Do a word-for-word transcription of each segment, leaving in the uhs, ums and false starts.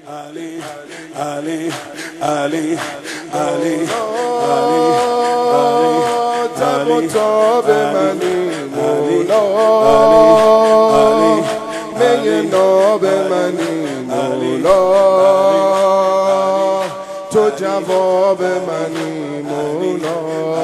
علی علی علی علی تب و تاب منی مولا، می ناب منی مولا، تو جواب منی مولا،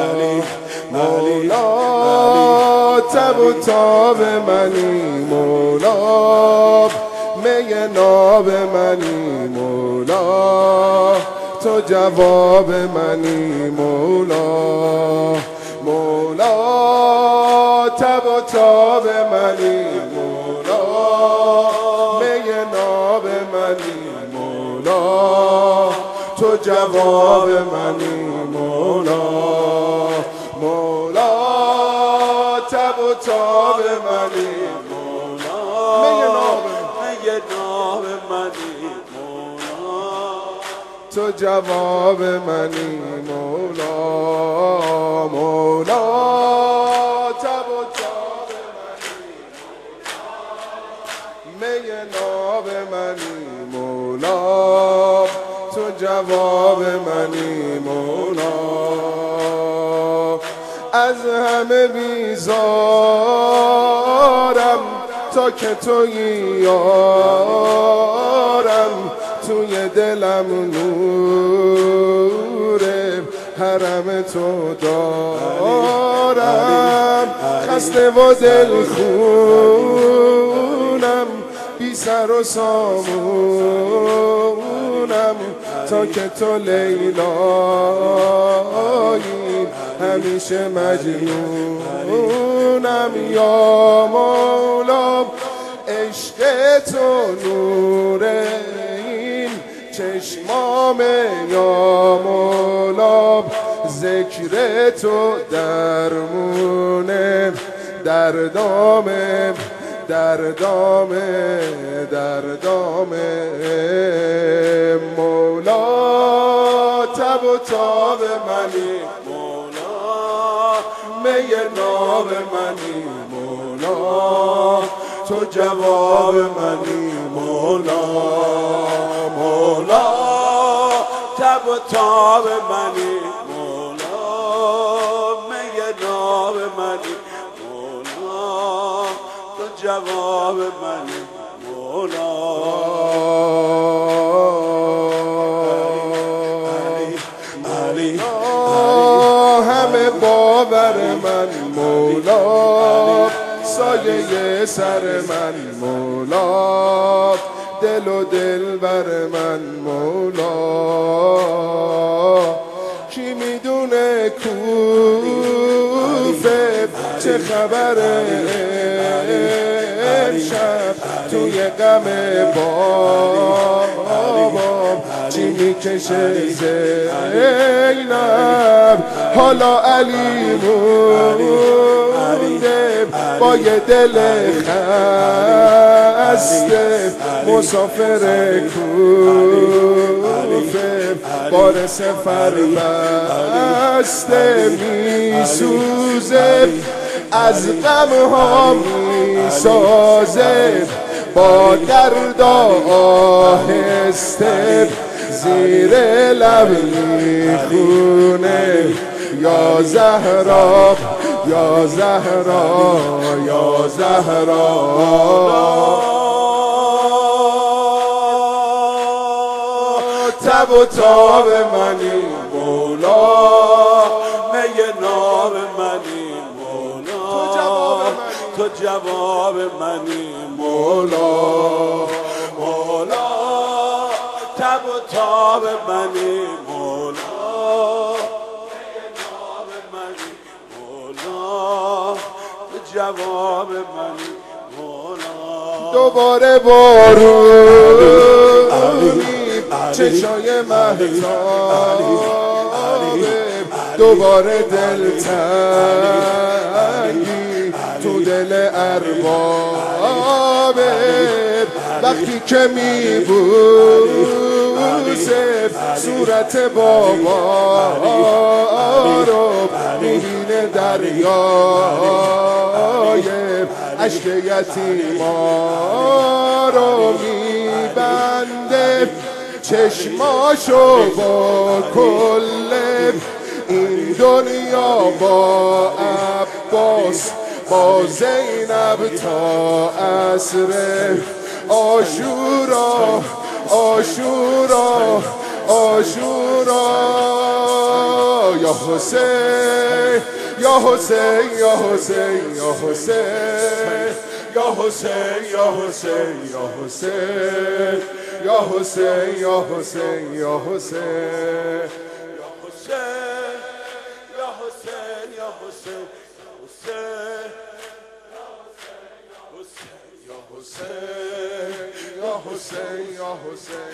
مولا تب و تاب منی مولا، می ناب منی مولا، تو جواب منی مولا، مولا تب و تاب منی مولا، می ناب منی مولا، تو جواب منی مولا، مولا تب و تاب منی مولا، می ناب ناب منی مولا، تو جواب منی مولا، مولا تب و تاب منی می ناب منی مولا، تو جواب منی مولا، از همه بیزارم تا که تویی یارم، توی دلم نور حرم تو دارم، خسته و دل خونم، بی سر و سامونم، تا که تو لیلایی همیشه مجنونم، یا مولا عشق تو نور این چشمام، یا مولا ذکر تو درمونه دردامه دردامه دردامه، مولا تب و تاب منی مولا، می ناب منی مولا، تو جواب منی مولا، مولا تب و تاب منی مولا، می ناب منی مولا، تو جواب منی مولا، علی علی همه باور من مولا، سایه سر من مولا، دل و دل بر من مولا، کی میدونه کوفه چه خبره امشب، توی غم بابام چی میکشه زینب، حالا علی مونده با یه دل خسته، مسافر کوفه بار سفر بسته، میسوزه از غم ها میسازه، با درد آهسته زیر لب میخونه، یا زهرا یا زهرا یا زهرا، تب و تاب منی مولا، می ناب منی مولا، تو جواب منی مولا، مولا تب و تاب منی مولا، می ناب منی مولا، تو جواب منی مولا، دوباره بارونی چشای مهتابه، دوباره دلتنگی تو دل اربابه، وقتی که میبوسه صورت بابا رو میبینه دریای اشک یتیما رو میبنده، چشماشو با کل این دنیا با عباس با زینب تا عصر عاشورا عاشورا عاشورا یا حسین یا حسین یا حسین یا حسین یا حسین یا حسین یا حسین یا حسین یا حسین یا حسین یا حسین یا حسین یا حسین یا حسین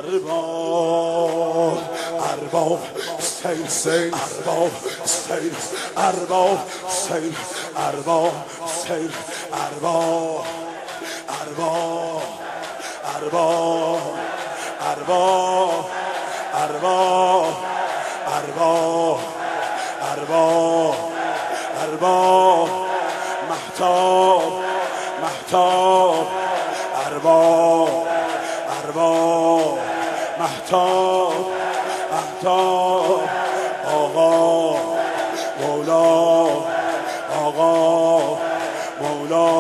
ارباب ارباب حسین ارباب حسین ارباب حسین ارباب حسین ارباب ارباب ارباب ارباب ارباب ارباب ارباب ارباب مهتاب مهتاب ارباب ارباب مهتاب مهتاب آقا مولا آقا مولا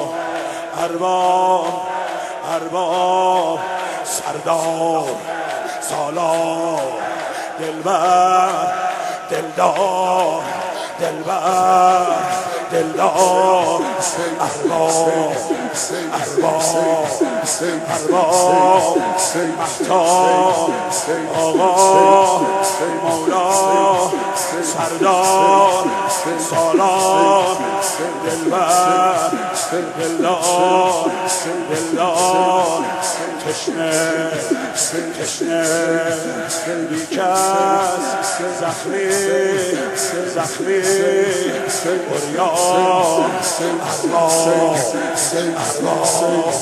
ارباب ارباب سردار سالار دلبر دلدار دلبر دلدار ارباب ارباب ارباب مهتاب آقا مولا سردار سالار دلبر دلدار دلدار تشنه تشنه بیکس زخمی زخمی بریان ارباب ارباب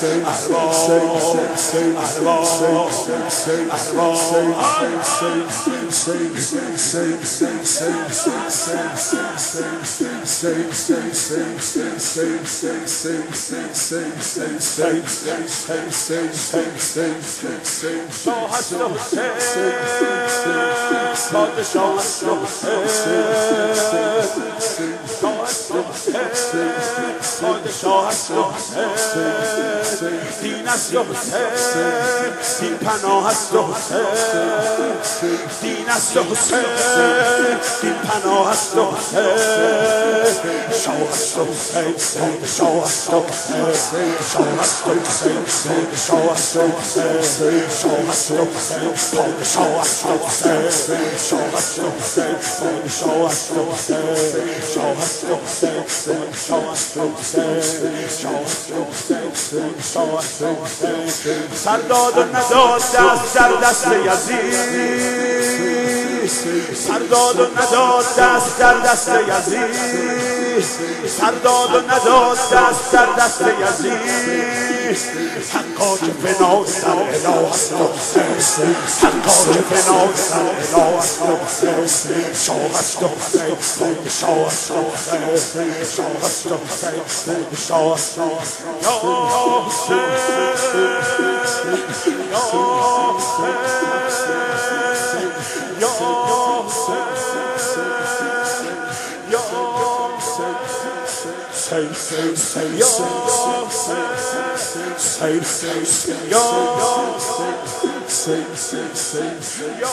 پادشاه است حسین دین است حسین دین پناه است حسین دین است حسین دین پناه است حسین شاه است حسین پادشاه است حسین شاه است حسین پادشاه است حسین شاه است حسین پادشاه است حسین شاه است حسین پادشاه است حسین شاه است حسین پادشاه است سرداد و نداد دست در دست یزید سرداد و نداد دست در دست یزید سرداد و نداد دست در دست یزید حقا که فنا در اله است حسین حقا که فنا در اله است حسین شاه است حسین پادشاه است حسین شاه است حسین پادشاه است یا حسین یا حسین یا حسین یا Say, say, say, yo, say, say, say, say, yo, say, say, say, yo,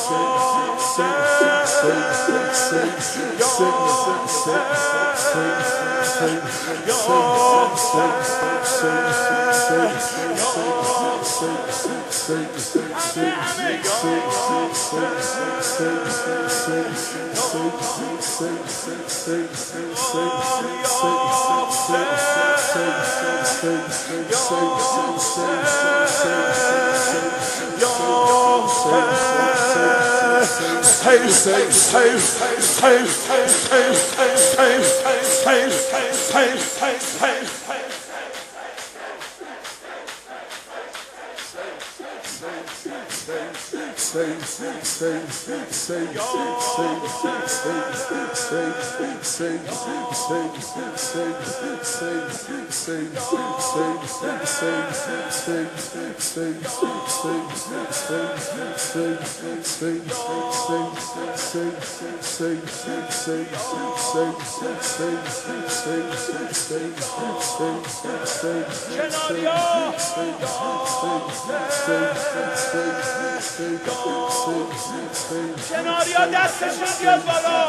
Say, say, say, say, say, say, say, say, say, say, say, کناریا دستشون بیاد بالا.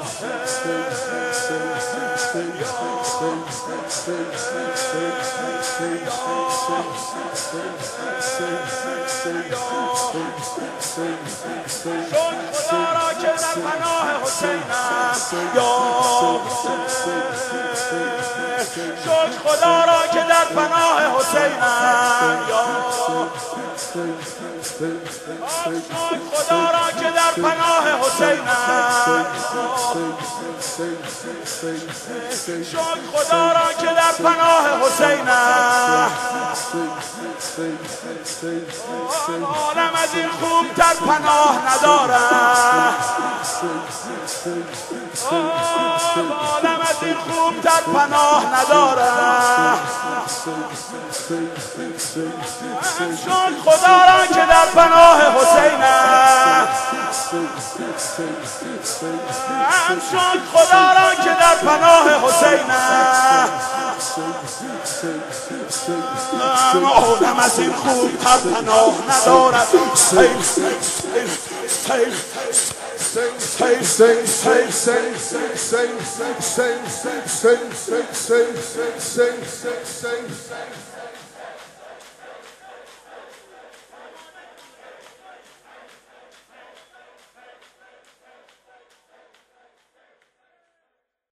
چون خدا را که در پناه حسینم شکر خدا را که در پناه حسینم شکر خدا را که در پناه حسینم شکر خدا را که در پناه حسینم عالم از این خوب تر پناه ندارم عالم از این خوب تر پناه ندارم شکر خدا را که در پناه حسینم شکر خدا را که در پناه حسینم عالم از این خوب تر پناه ندارد سیل سیل سیل Sing, sing, sing, sing, sing, sing, sing, sing, sing, sing, sing, sing, sing, sing, sing, sing.